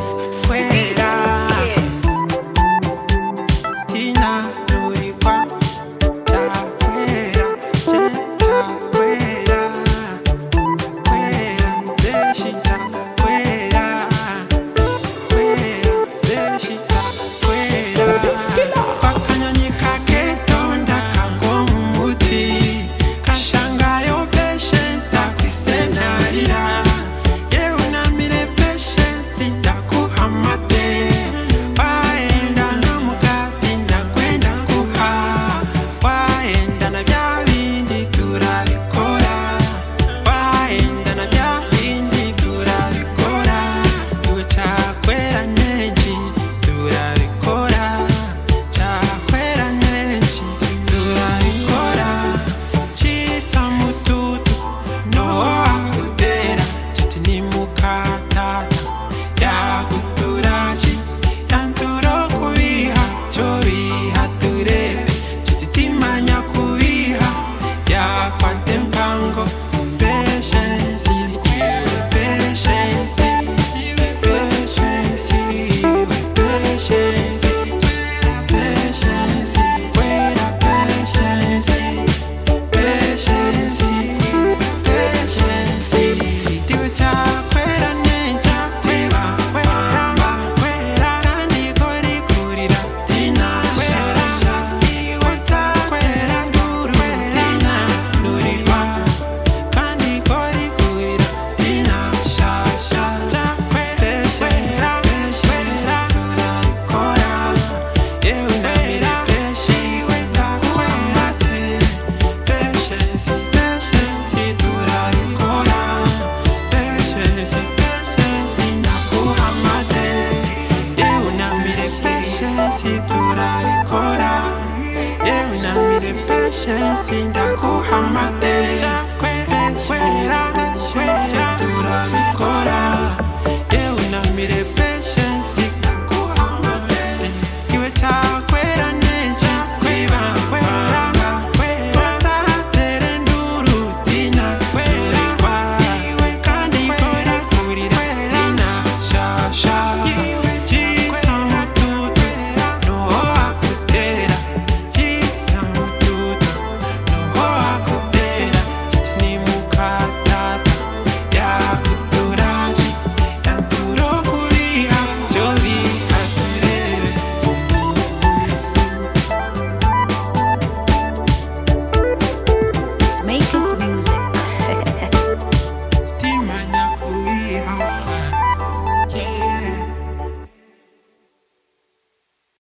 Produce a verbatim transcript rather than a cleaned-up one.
kwera tina rurikwa chakwera chakwera kwera beshi chakwera kwera beshi chakwera pakanyonyi kaketonda kangomumuti kashangayo beshensa kwisenarira yeunamire beshensi ndakuhamate waenda nomugati ndakwenda kuha waenda na bya bindi turabikora waenda na bya bindi turabikora iwe chakwera nenshi turabikora chakwera nenshi turabikora chisa mututu no akutera chiti ni mukatata yakuturachi yanturo kubiha chobiha turebe chiti timanya kubiha yakwante mpango patience patience patience patience patience wera patience patience patience tiwe chakwera nencha tiwa kwera kwera kandi kori kurira tina kwera iwe chakwera nduru tina nuriwa kandi kori kurira tina sha sha chakwera kwera kwera turabikora yewe ndabira peshi iwe chakwera te patience patience turabikora patience patience ndakuhamate yewe namire patience turabikora yewe namire patience ndakuhamate chakwera kwera kwera turabikora yewe namire patience ndakuhamate iwe chakwera nencha kwiba kwera kwera tatere nduru tina kwera iwe kandi kora kurira tina sha sha chisa mututu no akutera chisa mututu no akutera chiti ni mukatata yakuturachi yanturo kuriha chobiha turebe It's Makers